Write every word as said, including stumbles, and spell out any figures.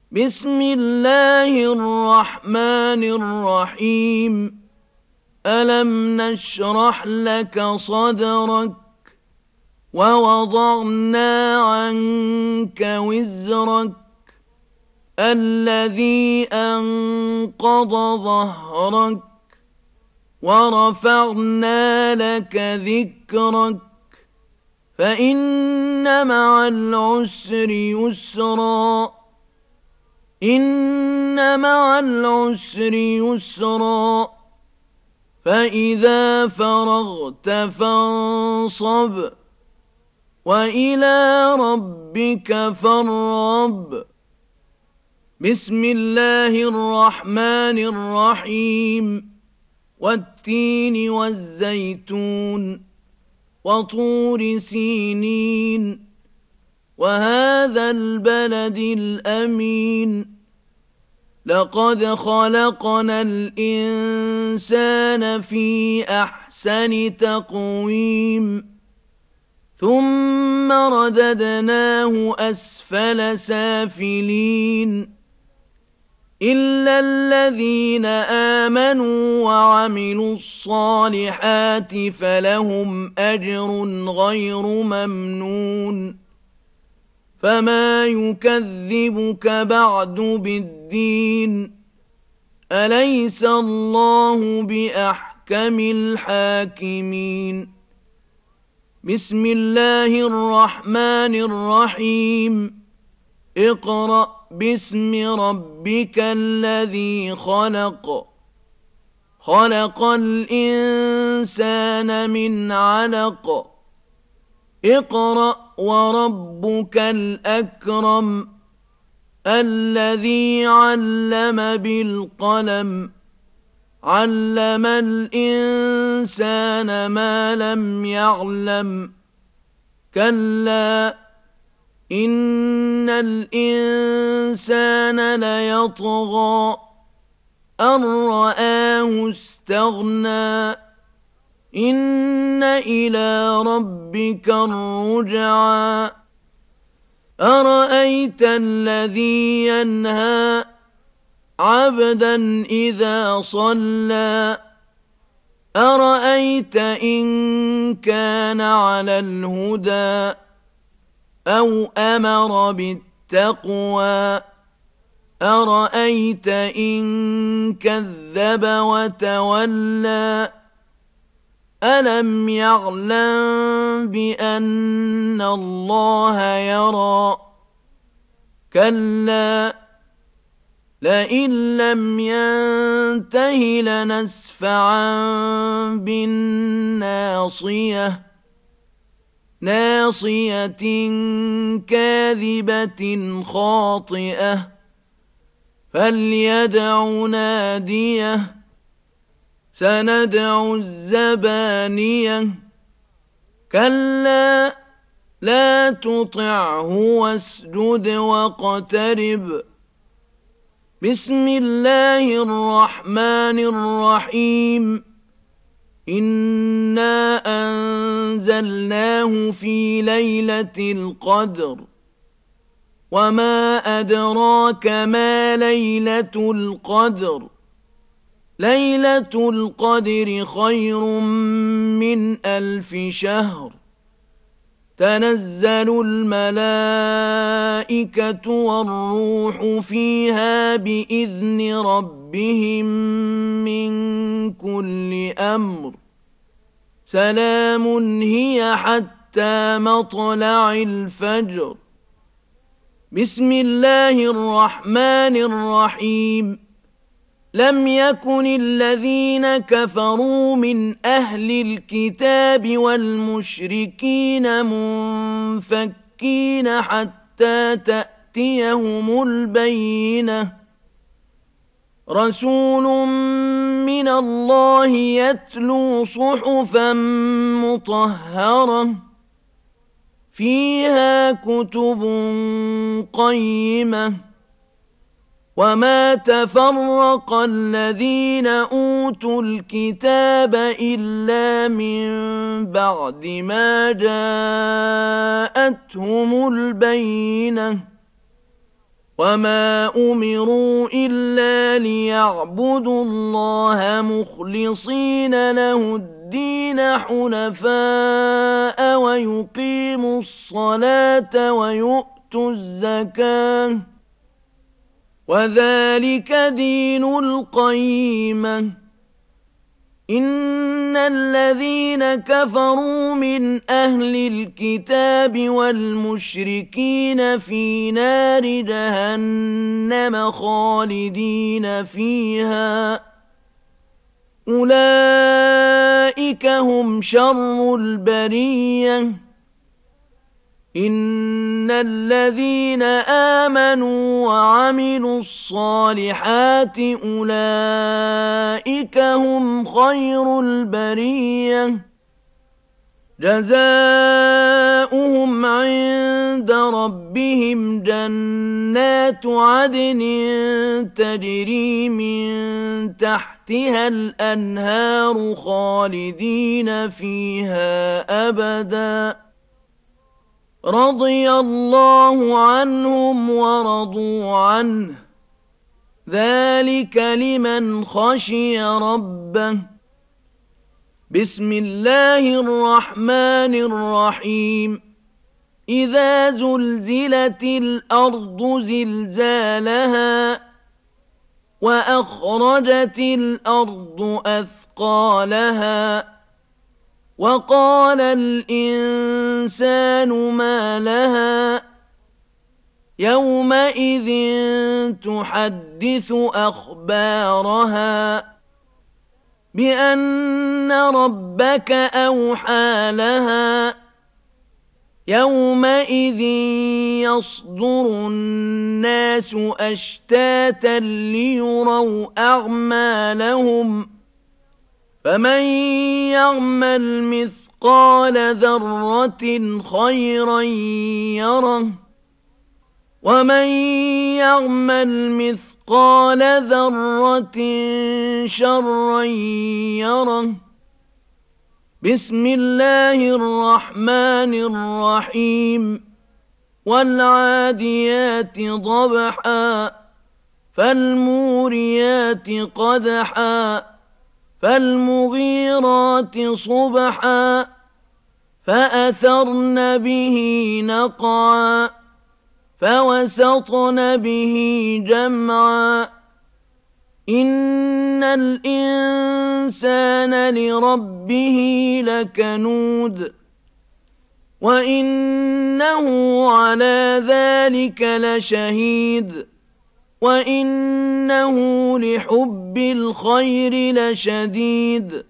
بسم الله الرحمن الرحيم. ألم نشرح لك صدرك ووضعنا عنك وزرك الذي أنقض ظهرك ورفعنا لك ذكرك فإن مع العسر يسرا إن مع العسر يسرا فإذا فرغت فانصب وإلى ربك فارغب. بسم الله الرحمن الرحيم. والتين والزيتون وطور سينين وهذا البلد الأمين لقد خلقنا الإنسان في أحسن تقويم ثم رددناه أسفل سافلين إلا الذين آمنوا وعملوا الصالحات فلهم أجر غير ممنون. فما يكذبك بعد بالدين أليس الله بأحكم الحاكمين. بسم الله الرحمن الرحيم. اقرأ باسم ربك الذي خلق خلق الإنسان من علق اقرأ وربك الأكرم الذي علم بالقلم علم الإنسان ما لم يعلم كلا إن الإنسان ليطغى أن رآه استغنى إن إلى ربك الرجعى أرأيت الذي ينهى عبدا إذا صلى أرأيت إن كان على الهدى أو أمر بالتقوى أرأيت إن كذب وتولى ألم يعلم بأن الله يرى كلا لئن لم ينته لنسفعا بالناصية ناصية كاذبة خاطئة فليدع ناديه سندع الزبانية كلا لا تطعه واسجد واقترب. بسم الله الرحمن الرحيم. إنا أنزلناه في ليلة القدر وما أدراك ما ليلة القدر ليلة القدر خير من ألف شهر تنزل الملائكة والروح فيها بإذن ربهم من كل أمر سلام هي حتى مطلع الفجر. بسم الله الرحمن الرحيم. لم يكن الذين كفروا من أهل الكتاب والمشركين منفكين حتى تأتيهم البينة رسول من الله يتلو صحفا مطهرة فيها كتب قيمة وما تفرق الذين أوتوا الكتاب إلا من بعد ما جاءتهم البينة وما أمروا إلا ليعبدوا الله مخلصين له الدين حنفاء ويقيموا الصلاة ويؤتوا الزكاة وذلك دين القيمة. إن الذين كفروا من أهل الكتاب والمشركين في نار جهنم خالدين فيها أولئك هم شر البرية. إن الذين آمنوا وعملوا الصالحات أولئك هم خير البرية جزاؤهم عند ربهم جنات عدن تجري من تحتها الأنهار خالدين فيها أبداً رضي الله عنهم ورضوا عنه ذلك لمن خشي ربه. بسم الله الرحمن الرحيم إذا زلزلت الأرض زلزالها وأخرجت الأرض أثقالها وقال الإنسان ما لها يومئذ تحدث أخبارها بأن ربك أوحى لها يومئذ يصدر الناس أشتاتا ليروا أعمالهم فمن يعمل مثقال ذرة خيرا يره ومن يعمل مثقال ذرة شرا يره. بسم الله الرحمن الرحيم والعاديات ضبحا فالموريات قدحا فالمغيرات صبحا فأثرن به نقعا فوسطن به جمعا. إن الإنسان لربه لكنود وإنه على ذلك لشهيد وإنه لحب الخير لشديد